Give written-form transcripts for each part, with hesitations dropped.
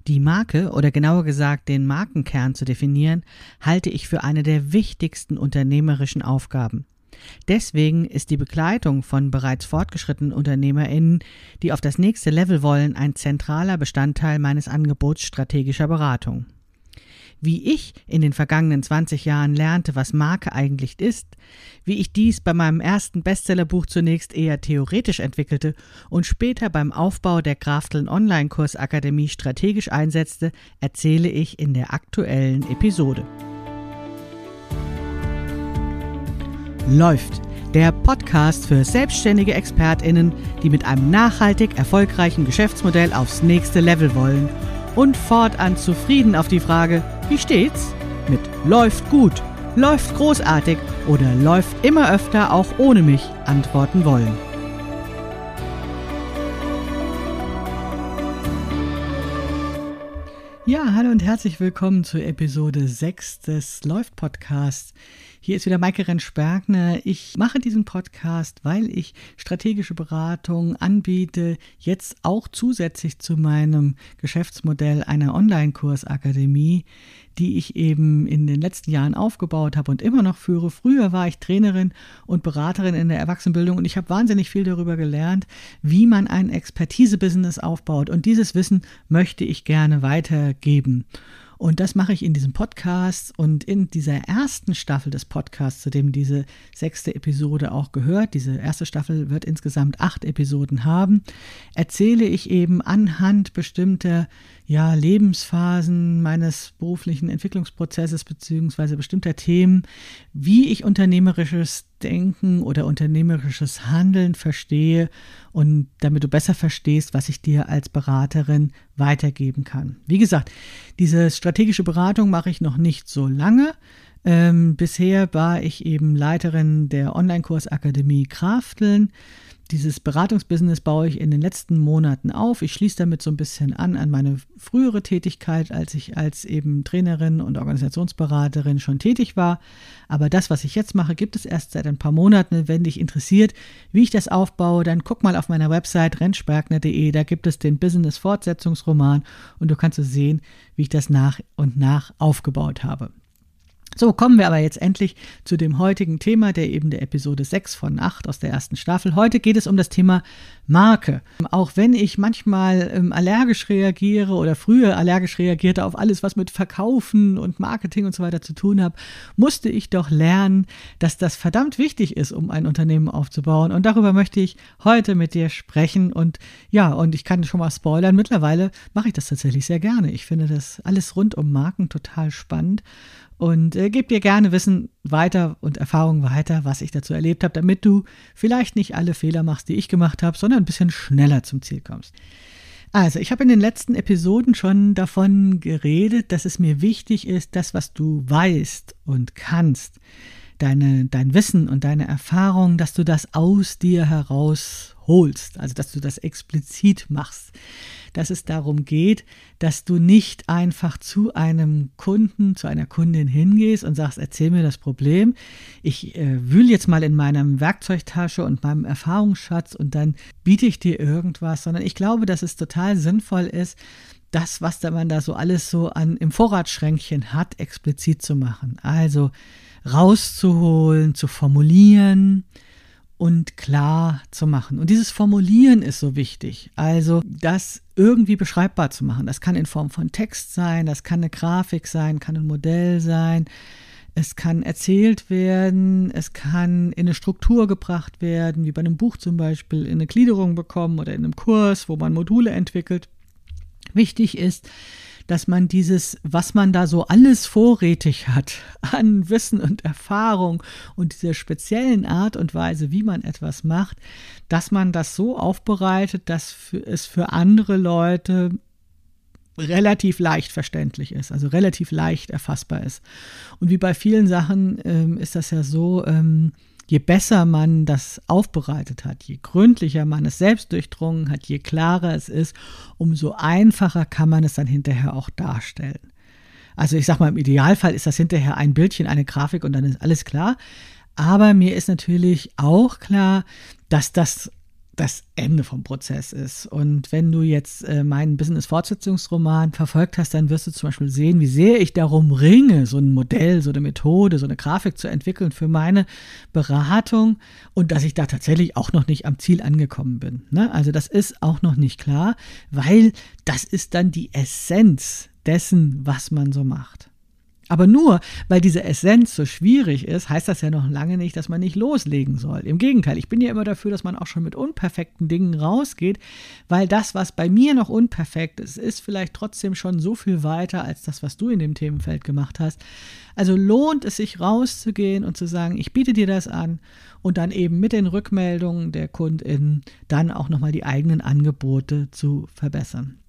Die Marke oder genauer gesagt den Markenkern zu definieren, halte ich für eine der wichtigsten unternehmerischen Aufgaben. Deswegen ist die Begleitung von bereits fortgeschrittenen UnternehmerInnen, die auf das nächste Level wollen, ein zentraler Bestandteil meines Angebots strategischer Beratung. Wie ich in den vergangenen 20 Jahren lernte, was Marke eigentlich ist, wie ich dies bei meinem ersten Bestsellerbuch zunächst eher theoretisch entwickelte und später beim Aufbau der Krafteln Online-Kursakademie strategisch einsetzte, erzähle ich in der aktuellen Episode. Läuft, der Podcast für selbstständige ExpertInnen, die mit einem nachhaltig erfolgreichen Geschäftsmodell aufs nächste Level wollen und fortan zufrieden auf die Frage, wie steht's? Mit läuft gut, läuft großartig oder läuft immer öfter auch ohne mich antworten wollen. Ja, hallo und herzlich willkommen zur Episode 6 des Läuft-Podcasts. Hier ist wieder Maike Rentsch-Bergner. Ich mache diesen Podcast, weil ich strategische Beratung anbiete, jetzt auch zusätzlich zu meinem Geschäftsmodell einer Online-Kursakademie, die ich eben in den letzten Jahren aufgebaut habe und immer noch führe. Früher war ich Trainerin und Beraterin in der Erwachsenenbildung und ich habe wahnsinnig viel darüber gelernt, wie man ein Expertise-Business aufbaut. Und dieses Wissen möchte ich gerne weitergeben. Und das mache ich in diesem Podcast und in dieser ersten Staffel des Podcasts, zu dem diese 6. Episode auch gehört, diese erste Staffel wird insgesamt 8 Episoden haben, erzähle ich eben anhand bestimmter Lebensphasen meines beruflichen Entwicklungsprozesses beziehungsweise bestimmter Themen, wie ich unternehmerisches Denken oder unternehmerisches Handeln verstehe und damit du besser verstehst, was ich dir als Beraterin weitergeben kann. Wie gesagt, diese strategische Beratung mache ich noch nicht so lange. Bisher war ich eben Leiterin der Online-Kursakademie Krafteln. Dieses Beratungsbusiness baue ich in den letzten Monaten auf. Ich schließe damit so ein bisschen an meine frühere Tätigkeit, als ich als eben Trainerin und Organisationsberaterin schon tätig war. Aber das, was ich jetzt mache, gibt es erst seit ein paar Monaten. Wenn dich interessiert, wie ich das aufbaue, dann guck mal auf meiner Website rentschbergner.de. Da gibt es den Business-Fortsetzungsroman und du kannst so sehen, wie ich das nach und nach aufgebaut habe. So, kommen wir aber jetzt endlich zu dem heutigen Thema, der Episode 6 von 8 aus der ersten Staffel. Heute geht es um das Thema Marke. Auch wenn ich manchmal allergisch reagiere oder früher allergisch reagierte auf alles, was mit Verkaufen und Marketing und so weiter zu tun hat, musste ich doch lernen, dass das verdammt wichtig ist, um ein Unternehmen aufzubauen. Und darüber möchte ich heute mit dir sprechen. Und ich kann schon mal spoilern, mittlerweile mache ich das tatsächlich sehr gerne. Ich finde das alles rund um Marken total spannend. Und gebe dir gerne Wissen weiter und Erfahrungen weiter, was ich dazu erlebt habe, damit du vielleicht nicht alle Fehler machst, die ich gemacht habe, sondern ein bisschen schneller zum Ziel kommst. Also, ich habe in den letzten Episoden schon davon geredet, dass es mir wichtig ist, das, was du weißt und kannst, dein Wissen und deine Erfahrung, dass du das aus dir heraus holst, also dass du das explizit machst, dass es darum geht, dass du nicht einfach zu einem Kunden, zu einer Kundin hingehst und sagst, erzähl mir das Problem, ich wühle jetzt mal in meiner Werkzeugtasche und meinem Erfahrungsschatz und dann biete ich dir irgendwas, sondern ich glaube, dass es total sinnvoll ist, das, was man da so alles so im Vorratsschränkchen hat, explizit zu machen, also rauszuholen, zu formulieren und klar zu machen. Und dieses Formulieren ist so wichtig, also das irgendwie beschreibbar zu machen. Das kann in Form von Text sein, das kann eine Grafik sein, kann ein Modell sein, es kann erzählt werden, es kann in eine Struktur gebracht werden, wie bei einem Buch zum Beispiel, in eine Gliederung bekommen oder in einem Kurs, wo man Module entwickelt. Wichtig ist, dass man dieses, was man da so alles vorrätig hat an Wissen und Erfahrung und dieser speziellen Art und Weise, wie man etwas macht, dass man das so aufbereitet, dass es für andere Leute relativ leicht verständlich ist, also relativ leicht erfassbar ist. Und wie bei vielen Sachen ist das ja so, je besser man das aufbereitet hat, je gründlicher man es selbst durchdrungen hat, je klarer es ist, umso einfacher kann man es dann hinterher auch darstellen. Also ich sag mal, im Idealfall ist das hinterher ein Bildchen, eine Grafik und dann ist alles klar. Aber mir ist natürlich auch klar, dass das das Ende vom Prozess ist. Und wenn du jetzt meinen Business-Fortsetzungsroman verfolgt hast, dann wirst du zum Beispiel sehen, wie sehr ich darum ringe, so ein Modell, so eine Methode, so eine Grafik zu entwickeln für meine Beratung und dass ich da tatsächlich auch noch nicht am Ziel angekommen bin. Ne? Also das ist auch noch nicht klar, weil das ist dann die Essenz dessen, was man so macht. Aber nur, weil diese Essenz so schwierig ist, heißt das ja noch lange nicht, dass man nicht loslegen soll. Im Gegenteil, ich bin ja immer dafür, dass man auch schon mit unperfekten Dingen rausgeht, weil das, was bei mir noch unperfekt ist, ist vielleicht trotzdem schon so viel weiter als das, was du in dem Themenfeld gemacht hast. Also lohnt es sich rauszugehen und zu sagen, ich biete dir das an und dann eben mit den Rückmeldungen der KundInnen dann auch nochmal die eigenen Angebote zu verbessern.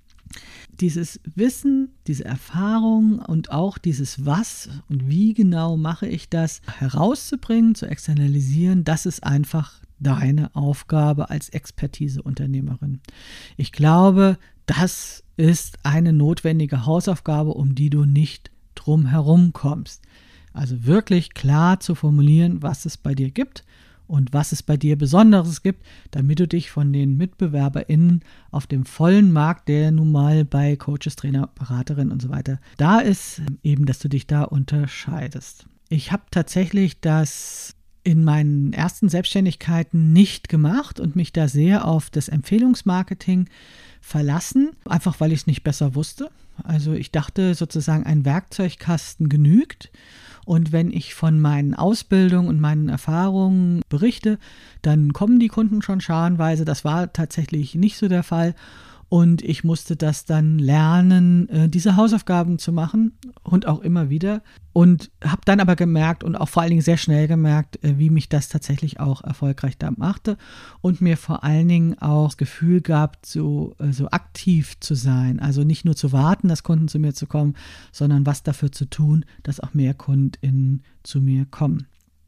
Dieses Wissen, diese Erfahrung und auch dieses Was und wie genau mache ich das herauszubringen, zu externalisieren, das ist einfach deine Aufgabe als Expertise-Unternehmerin. Ich glaube, das ist eine notwendige Hausaufgabe, um die du nicht drum herum kommst. Also wirklich klar zu formulieren, was es bei dir gibt und was es bei dir Besonderes gibt, damit du dich von den MitbewerberInnen auf dem vollen Markt, der nun mal bei Coaches, Trainer, Beraterinnen und so weiter da ist, eben, dass du dich da unterscheidest. Ich habe tatsächlich das in meinen ersten Selbstständigkeiten nicht gemacht und mich da sehr auf das Empfehlungsmarketing verlassen, einfach weil ich es nicht besser wusste. Also ich dachte sozusagen, ein Werkzeugkasten genügt. Und wenn ich von meinen Ausbildungen und meinen Erfahrungen berichte, dann kommen die Kunden schon scharenweise. Das war tatsächlich nicht so der Fall. Und ich musste das dann lernen, diese Hausaufgaben zu machen und auch immer wieder. Und habe dann aber gemerkt und auch vor allen Dingen sehr schnell gemerkt, wie mich das tatsächlich auch erfolgreich da machte und mir vor allen Dingen auch das Gefühl gab, so aktiv zu sein. Also nicht nur zu warten, dass Kunden zu mir zu kommen, sondern was dafür zu tun, dass auch mehr KundInnen zu mir kommen.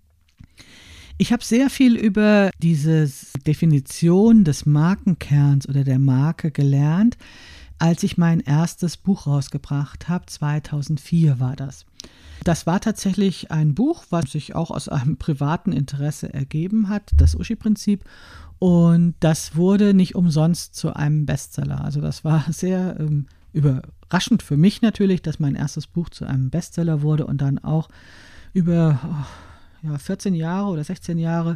Ich habe sehr viel über diese Definition des Markenkerns oder der Marke gelernt, als ich mein erstes Buch rausgebracht habe. 2004 war das. Das war tatsächlich ein Buch, was sich auch aus einem privaten Interesse ergeben hat, das Uschi-Prinzip. Und das wurde nicht umsonst zu einem Bestseller. Also das war sehr überraschend für mich natürlich, dass mein erstes Buch zu einem Bestseller wurde und dann auch über 14 Jahre oder 16 Jahre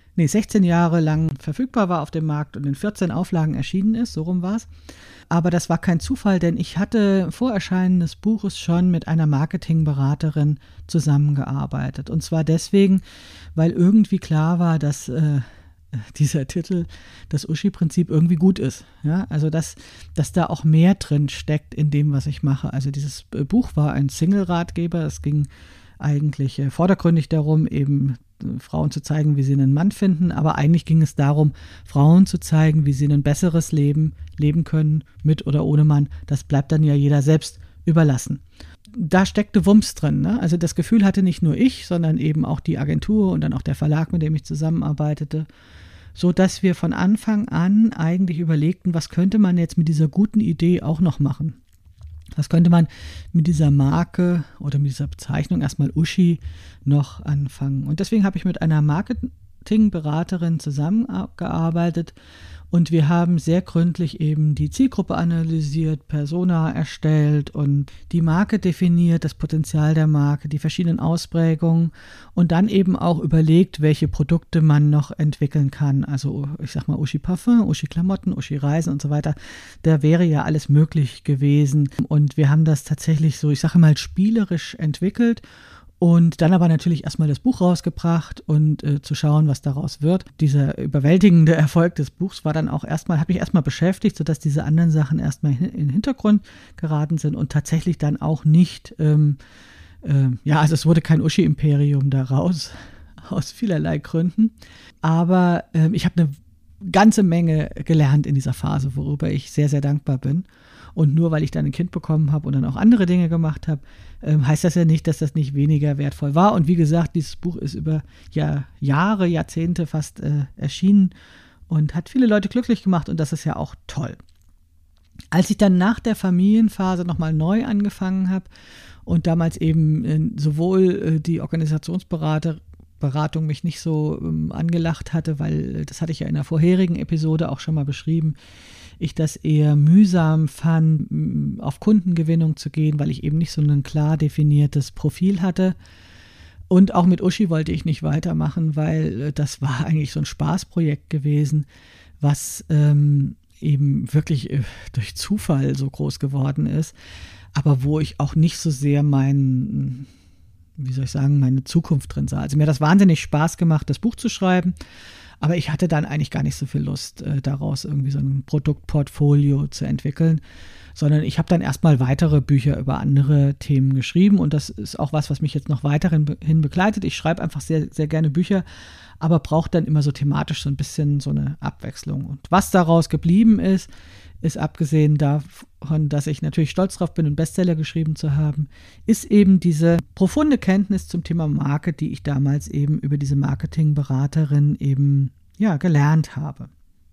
lang verfügbar war auf dem Markt und in 14 Auflagen erschienen ist, so rum war es. Aber das war kein Zufall, denn ich hatte vor Erscheinen des Buches schon mit einer Marketingberaterin zusammengearbeitet. Und zwar deswegen, weil irgendwie klar war, dass dieser Titel, das Uschi-Prinzip, irgendwie gut ist. Ja? Also dass da auch mehr drin steckt in dem, was ich mache. Also dieses Buch war ein Single-Ratgeber, es ging eigentlich vordergründig darum, eben Frauen zu zeigen, wie sie einen Mann finden, aber eigentlich ging es darum, Frauen zu zeigen, wie sie ein besseres Leben leben können, mit oder ohne Mann. Das bleibt dann ja jeder selbst überlassen. Da steckte Wumms drin, ne? Also das Gefühl hatte nicht nur ich, sondern eben auch die Agentur und dann auch der Verlag, mit dem ich zusammenarbeitete, so dass wir von Anfang an eigentlich überlegten, was könnte man jetzt mit dieser guten Idee auch noch machen. Was könnte man mit dieser Marke oder mit dieser Bezeichnung erstmal Uschi noch anfangen? Und deswegen habe ich mit einer Marketingberaterin zusammengearbeitet und wir haben sehr gründlich eben die Zielgruppe analysiert, Persona erstellt und die Marke definiert, das Potenzial der Marke, die verschiedenen Ausprägungen und dann eben auch überlegt, welche Produkte man noch entwickeln kann. Also ich sag mal Uschi Parfum, Uschi Klamotten, Uschi Reisen und so weiter. Da wäre ja alles möglich gewesen und wir haben das tatsächlich so, ich sage mal, spielerisch entwickelt. Und dann aber natürlich erstmal das Buch rausgebracht und zu schauen, was daraus wird. Dieser überwältigende Erfolg des Buchs war dann auch hat mich erstmal beschäftigt, sodass diese anderen Sachen erstmal in den Hintergrund geraten sind und tatsächlich dann auch nicht, also es wurde kein Uschi-Imperium daraus, aus vielerlei Gründen. Aber ich habe eine ganze Menge gelernt in dieser Phase, worüber ich sehr, sehr dankbar bin. Und nur weil ich dann ein Kind bekommen habe und dann auch andere Dinge gemacht habe, heißt das ja nicht, dass das nicht weniger wertvoll war. Und wie gesagt, dieses Buch ist über Jahre, Jahrzehnte fast erschienen und hat viele Leute glücklich gemacht und das ist ja auch toll. Als ich dann nach der Familienphase nochmal neu angefangen habe und damals eben sowohl die Organisationsberaterin Beratung mich nicht so angelacht hatte, weil das hatte ich ja in der vorherigen Episode auch schon mal beschrieben, ich das eher mühsam fand, auf Kundengewinnung zu gehen, weil ich eben nicht so ein klar definiertes Profil hatte. Und auch mit Uschi wollte ich nicht weitermachen, weil das war eigentlich so ein Spaßprojekt gewesen, was eben wirklich durch Zufall so groß geworden ist, aber wo ich auch nicht so sehr meine Zukunft drin sah. Also mir hat das wahnsinnig Spaß gemacht, das Buch zu schreiben, aber ich hatte dann eigentlich gar nicht so viel Lust, daraus irgendwie so ein Produktportfolio zu entwickeln, sondern ich habe dann erstmal weitere Bücher über andere Themen geschrieben und das ist auch was mich jetzt noch weiterhin begleitet. Ich schreibe einfach sehr, sehr gerne Bücher, aber brauche dann immer so thematisch so ein bisschen so eine Abwechslung. Und was daraus geblieben ist abgesehen davon, dass ich natürlich stolz drauf bin, einen Bestseller geschrieben zu haben, ist eben diese profunde Kenntnis zum Thema Marke, die ich damals eben über diese Marketingberaterin eben gelernt habe.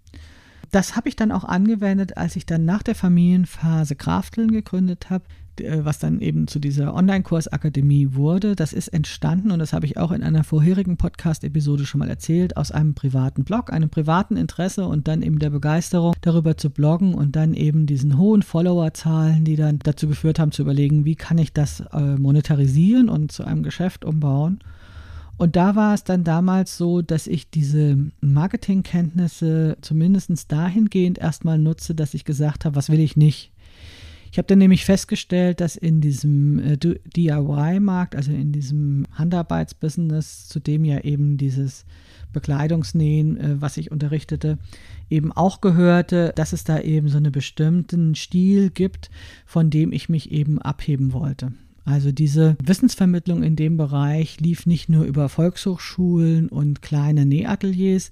Das habe ich dann auch angewendet, als ich dann nach der Familienphase Krafteln gegründet habe, was dann eben zu dieser Online-Kursakademie wurde. Das ist entstanden und das habe ich auch in einer vorherigen Podcast-Episode schon mal erzählt, aus einem privaten Blog, einem privaten Interesse und dann eben der Begeisterung darüber zu bloggen und dann eben diesen hohen Followerzahlen, die dann dazu geführt haben zu überlegen, wie kann ich das monetarisieren und zu einem Geschäft umbauen. Und da war es dann damals so, dass ich diese Marketingkenntnisse zumindest dahingehend erstmal nutze, dass ich gesagt habe, was will ich nicht? Ich habe dann nämlich festgestellt, dass in diesem DIY-Markt, also in diesem Handarbeitsbusiness, zu dem ja eben dieses Bekleidungsnähen, was ich unterrichtete, eben auch gehörte, dass es da eben so einen bestimmten Stil gibt, von dem ich mich eben abheben wollte. Also diese Wissensvermittlung in dem Bereich lief nicht nur über Volkshochschulen und kleine Nähateliers,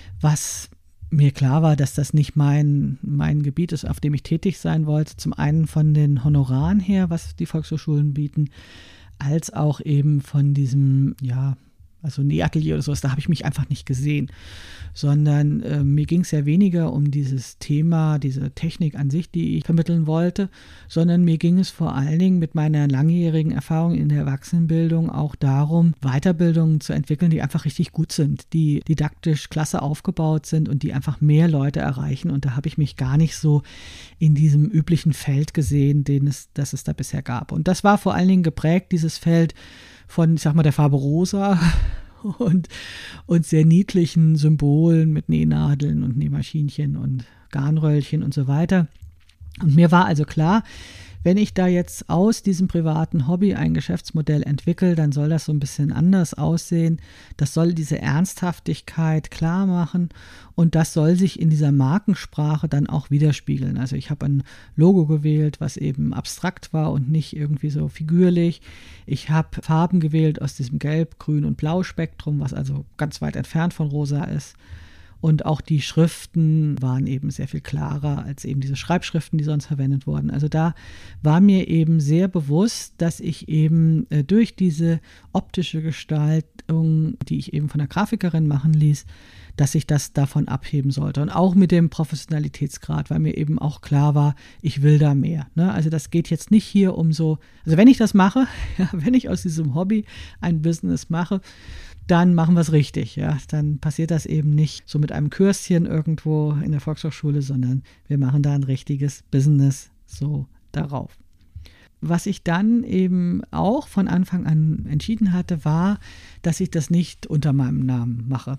was mir klar war, dass das nicht mein Gebiet ist, auf dem ich tätig sein wollte. Zum einen von den Honoraren her, was die Volkshochschulen bieten, als auch eben von diesem, also Nähatelier oder sowas, da habe ich mich einfach nicht gesehen, sondern mir ging es ja weniger um dieses Thema, diese Technik an sich, die ich vermitteln wollte, sondern mir ging es vor allen Dingen mit meiner langjährigen Erfahrung in der Erwachsenenbildung auch darum, Weiterbildungen zu entwickeln, die einfach richtig gut sind, die didaktisch klasse aufgebaut sind und die einfach mehr Leute erreichen. Und da habe ich mich gar nicht so in diesem üblichen Feld gesehen, das es da bisher gab. Und das war vor allen Dingen geprägt, dieses Feld, von, ich sag mal, der Farbe rosa und sehr niedlichen Symbolen mit Nähnadeln und Nähmaschinchen und Garnröllchen und so weiter. Und mir war also klar, wenn ich da jetzt aus diesem privaten Hobby ein Geschäftsmodell entwickle, dann soll das so ein bisschen anders aussehen. Das soll diese Ernsthaftigkeit klar machen und das soll sich in dieser Markensprache dann auch widerspiegeln. Also ich habe ein Logo gewählt, was eben abstrakt war und nicht irgendwie so figürlich. Ich habe Farben gewählt aus diesem Gelb-, Grün- und Blau-Spektrum, was also ganz weit entfernt von rosa ist. Und auch die Schriften waren eben sehr viel klarer als eben diese Schreibschriften, die sonst verwendet wurden. Also da war mir eben sehr bewusst, dass ich eben durch diese optische Gestaltung, die ich eben von der Grafikerin machen ließ, dass ich das davon abheben sollte. Und auch mit dem Professionalitätsgrad, weil mir eben auch klar war, ich will da mehr. Ne? Also das geht jetzt nicht hier um so, also wenn ich das mache, wenn ich aus diesem Hobby ein Business mache, dann machen wir es richtig. Ja? Dann passiert das eben nicht so mit einem Kürschen irgendwo in der Volkshochschule, sondern wir machen da ein richtiges Business so darauf. Was ich dann eben auch von Anfang an entschieden hatte, war, dass ich das nicht unter meinem Namen mache.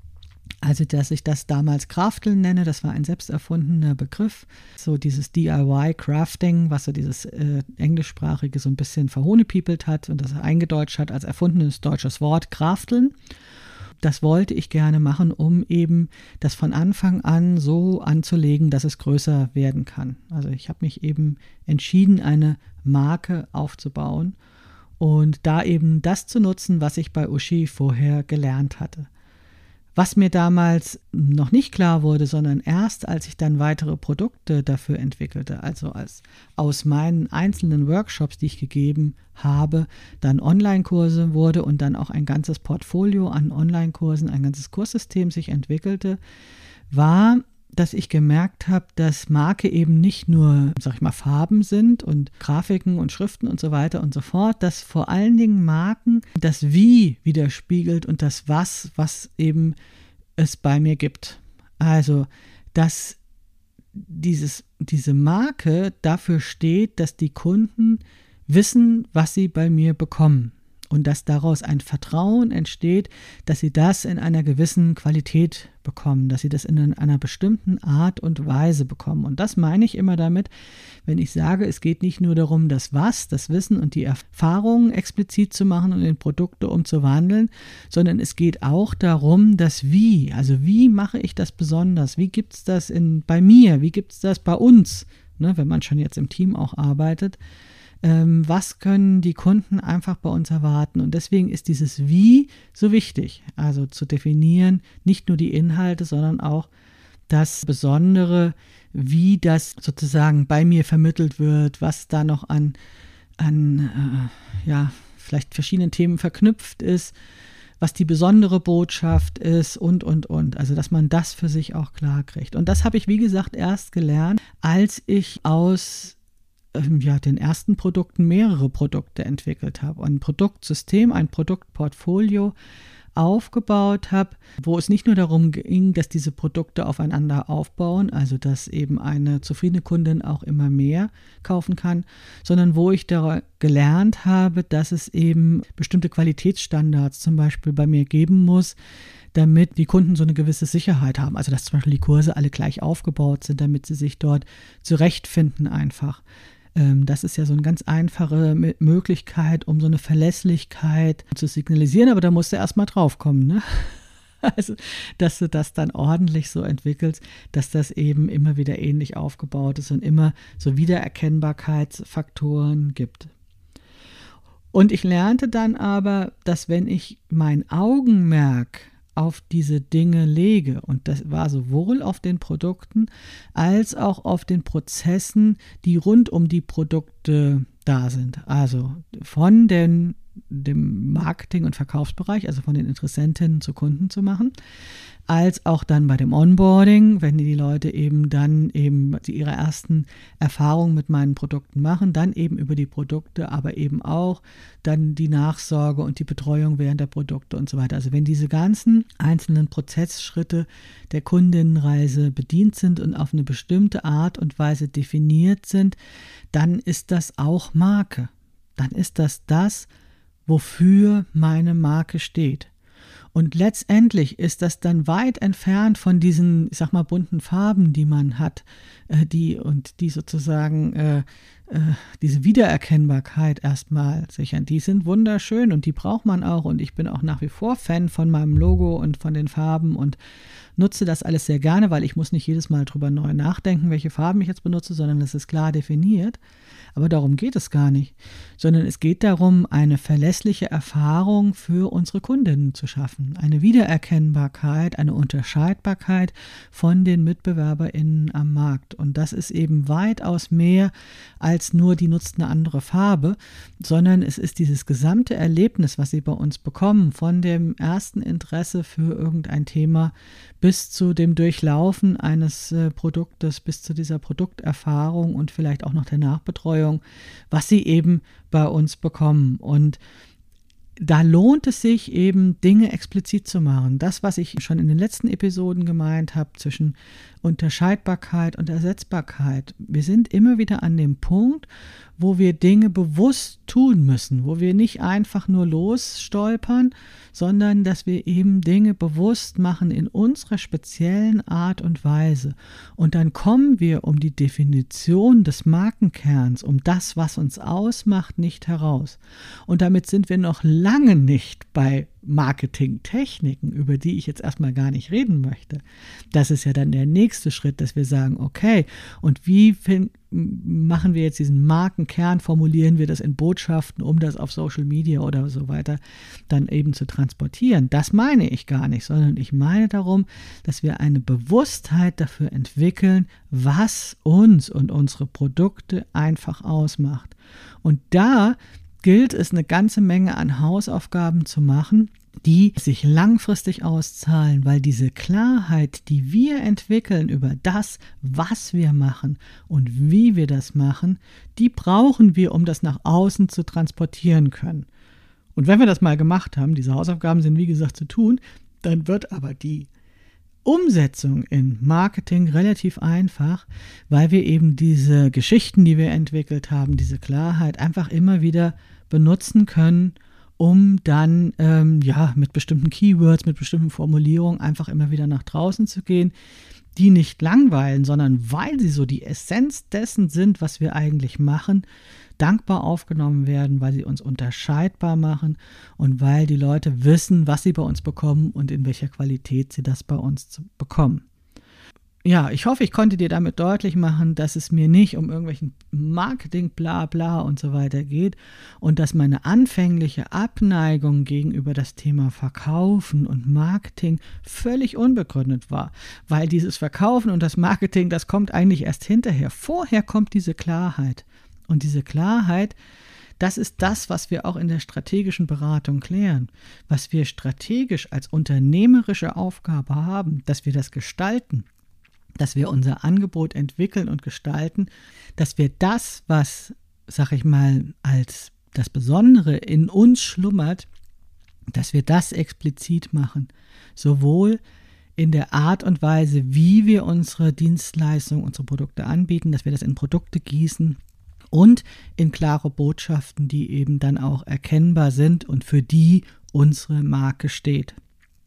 Also, dass ich das damals Krafteln nenne, das war ein selbst erfundener Begriff. So dieses DIY-Crafting, was so dieses englischsprachige so ein bisschen verhohnepiepelt hat und das eingedeutscht hat als erfundenes deutsches Wort, Krafteln. Das wollte ich gerne machen, um eben das von Anfang an so anzulegen, dass es größer werden kann. Also ich habe mich eben entschieden, eine Marke aufzubauen und da eben das zu nutzen, was ich bei Uschi vorher gelernt hatte. Was mir damals noch nicht klar wurde, sondern erst als ich dann weitere Produkte dafür entwickelte, also als aus meinen einzelnen Workshops, die ich gegeben habe, dann Online-Kurse wurde und dann auch ein ganzes Portfolio an Online-Kursen, ein ganzes Kurssystem sich entwickelte, war, dass ich gemerkt habe, dass Marke eben nicht nur, sag ich mal, Farben sind und Grafiken und Schriften und so weiter und so fort, dass vor allen Dingen Marken das Wie widerspiegelt und das was eben es bei mir gibt. Also, dass diese Marke dafür steht, dass die Kunden wissen, was sie bei mir bekommen. Und dass daraus ein Vertrauen entsteht, dass sie das in einer gewissen Qualität bekommen, dass sie das in einer bestimmten Art und Weise bekommen. Und das meine ich immer damit, wenn ich sage, es geht nicht nur darum, das Wissen und die Erfahrungen explizit zu machen und in Produkte umzuwandeln, sondern es geht auch darum, das Wie. Also wie mache ich das besonders? Wie gibt es das bei mir? Wie gibt es das bei uns? Ne, wenn man schon jetzt im Team auch arbeitet. Was können die Kunden einfach bei uns erwarten? Und deswegen ist dieses Wie so wichtig, also zu definieren, nicht nur die Inhalte, sondern auch das Besondere, wie das sozusagen bei mir vermittelt wird, was da noch an vielleicht verschiedenen Themen verknüpft ist, was die besondere Botschaft ist und. Also, dass man das für sich auch klar kriegt. Und das habe ich, wie gesagt, erst gelernt, als ich aus den ersten Produkten mehrere Produkte entwickelt habe, ein Produktsystem, ein Produktportfolio aufgebaut habe, wo es nicht nur darum ging, dass diese Produkte aufeinander aufbauen, also dass eben eine zufriedene Kundin auch immer mehr kaufen kann, sondern wo ich da gelernt habe, dass es eben bestimmte Qualitätsstandards zum Beispiel bei mir geben muss, damit die Kunden so eine gewisse Sicherheit haben. Also dass zum Beispiel die Kurse alle gleich aufgebaut sind, damit sie sich dort zurechtfinden einfach. Das ist ja so eine ganz einfache Möglichkeit, um so eine Verlässlichkeit zu signalisieren, aber da musst du erstmal drauf kommen, ne? Also, dass du das dann ordentlich so entwickelst, dass das eben immer wieder ähnlich aufgebaut ist und immer so Wiedererkennbarkeitsfaktoren gibt. Und ich lernte dann aber, dass wenn ich mein Augenmerk auf diese Dinge lege, und das war sowohl auf den Produkten als auch auf den Prozessen, die rund um die Produkte da sind. Also von dem Marketing- und Verkaufsbereich, also von den Interessentinnen zu Kunden zu machen, als auch dann bei dem Onboarding, wenn die Leute eben dann eben ihre ersten Erfahrungen mit meinen Produkten machen, dann eben über die Produkte, aber eben auch dann die Nachsorge und die Betreuung während der Produkte und so weiter. Also wenn diese ganzen einzelnen Prozessschritte der Kundinnenreise bedient sind und auf eine bestimmte Art und Weise definiert sind, dann ist das auch Marke. Dann ist das, wofür meine Marke steht. Und letztendlich ist das dann weit entfernt von diesen, ich sag mal, bunten Farben, die man hat, die sozusagen diese Wiedererkennbarkeit erstmal sichern. Die sind wunderschön und die braucht man auch. Und ich bin auch nach wie vor Fan von meinem Logo und von den Farben und nutze das alles sehr gerne, weil ich muss nicht jedes Mal drüber neu nachdenken, welche Farben ich jetzt benutze, sondern es ist klar definiert. Aber darum geht es gar nicht, sondern es geht darum, eine verlässliche Erfahrung für unsere Kundinnen zu schaffen. Eine Wiedererkennbarkeit, eine Unterscheidbarkeit von den MitbewerberInnen am Markt. Und das ist eben weitaus mehr als nur, die nutzt eine andere Farbe, sondern es ist dieses gesamte Erlebnis, was sie bei uns bekommen, von dem ersten Interesse für irgendein Thema bis zu dem Durchlaufen eines Produktes, bis zu dieser Produkterfahrung und vielleicht auch noch der Nachbetreuung, was sie eben bei uns bekommen. Und da lohnt es sich eben, Dinge explizit zu machen. Das, was ich schon in den letzten Episoden gemeint habe, zwischen Unterscheidbarkeit und Ersetzbarkeit. Wir sind immer wieder an dem Punkt, wo wir Dinge bewusst tun müssen, wo wir nicht einfach nur losstolpern, sondern dass wir eben Dinge bewusst machen in unserer speziellen Art und Weise. Und dann kommen wir um die Definition des Markenkerns, um das, was uns ausmacht, nicht heraus. Und damit sind wir noch lange nicht bei Marketingtechniken, über die ich jetzt erstmal gar nicht reden möchte. Das ist ja dann der nächste Schritt, dass wir sagen, okay, und wie machen wir jetzt diesen Markenkern, formulieren wir das in Botschaften, um das auf Social Media oder so weiter dann eben zu transportieren. Das meine ich gar nicht, sondern ich meine darum, dass wir eine Bewusstheit dafür entwickeln, was uns und unsere Produkte einfach ausmacht. Und da gilt es, eine ganze Menge an Hausaufgaben zu machen, die sich langfristig auszahlen, weil diese Klarheit, die wir entwickeln über das, was wir machen und wie wir das machen, die brauchen wir, um das nach außen zu transportieren können. Und wenn wir das mal gemacht haben, diese Hausaufgaben sind wie gesagt zu tun, dann wird aber die Umsetzung in Marketing relativ einfach, weil wir eben diese Geschichten, die wir entwickelt haben, diese Klarheit einfach immer wieder benutzen können, um dann mit bestimmten Keywords, mit bestimmten Formulierungen einfach immer wieder nach draußen zu gehen, die nicht langweilen, sondern weil sie so die Essenz dessen sind, was wir eigentlich machen, dankbar aufgenommen werden, weil sie uns unterscheidbar machen und weil die Leute wissen, was sie bei uns bekommen und in welcher Qualität sie das bei uns bekommen. Ja, ich hoffe, ich konnte dir damit deutlich machen, dass es mir nicht um irgendwelchen Marketing, bla bla und so weiter geht und dass meine anfängliche Abneigung gegenüber das Thema Verkaufen und Marketing völlig unbegründet war, weil dieses Verkaufen und das Marketing, das kommt eigentlich erst hinterher. Vorher kommt diese Klarheit und diese Klarheit, das ist das, was wir auch in der strategischen Beratung klären, was wir strategisch als unternehmerische Aufgabe haben, dass wir das gestalten, dass wir unser Angebot entwickeln und gestalten, dass wir das, was, sag ich mal, als das Besondere in uns schlummert, dass wir das explizit machen, sowohl in der Art und Weise, wie wir unsere Dienstleistungen, unsere Produkte anbieten, dass wir das in Produkte gießen und in klare Botschaften, die eben dann auch erkennbar sind und für die unsere Marke steht.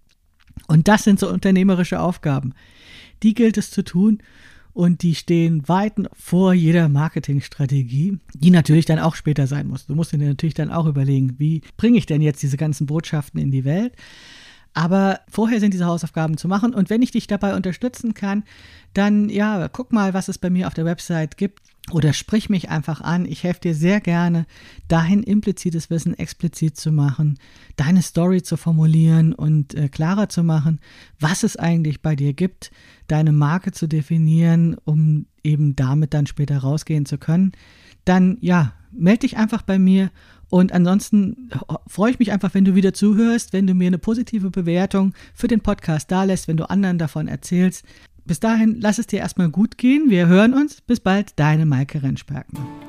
Und das sind so unternehmerische Aufgaben. Die gilt es zu tun und die stehen weit vor jeder Marketingstrategie, die natürlich dann auch später sein muss. Du musst dir natürlich dann auch überlegen, wie bringe ich denn jetzt diese ganzen Botschaften in die Welt? Aber vorher sind diese Hausaufgaben zu machen und wenn ich dich dabei unterstützen kann, dann ja, guck mal, was es bei mir auf der Website gibt oder sprich mich einfach an. Ich helfe dir sehr gerne, dein implizites Wissen explizit zu machen, deine Story zu formulieren und klarer zu machen, was es eigentlich bei dir gibt, deine Marke zu definieren, um eben damit dann später rausgehen zu können. Dann ja, melde dich einfach bei mir. Und ansonsten freue ich mich einfach, wenn du wieder zuhörst, wenn du mir eine positive Bewertung für den Podcast dalässt, wenn du anderen davon erzählst. Bis dahin, lass es dir erstmal gut gehen. Wir hören uns. Bis bald, deine Maike Rentschbergner.